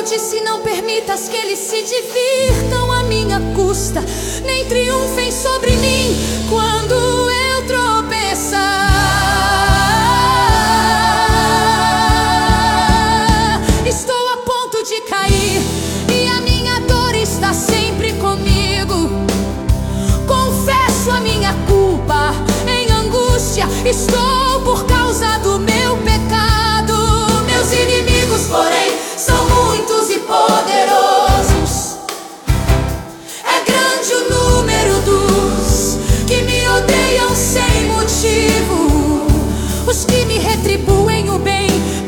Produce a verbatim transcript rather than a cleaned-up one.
disse: não permitas que eles se divirtam à minha custa, nem triunfem sobre mim quando eu tropeçar. Estou a ponto de cair e a minha dor está sempre comigo. Confesso a minha culpa, em angústia estou por causa do meu pecado. Meus inimigos, porém, são muitos e poderosos. É grande o número dos que me odeiam sem motivo. Os que me retribuem o bem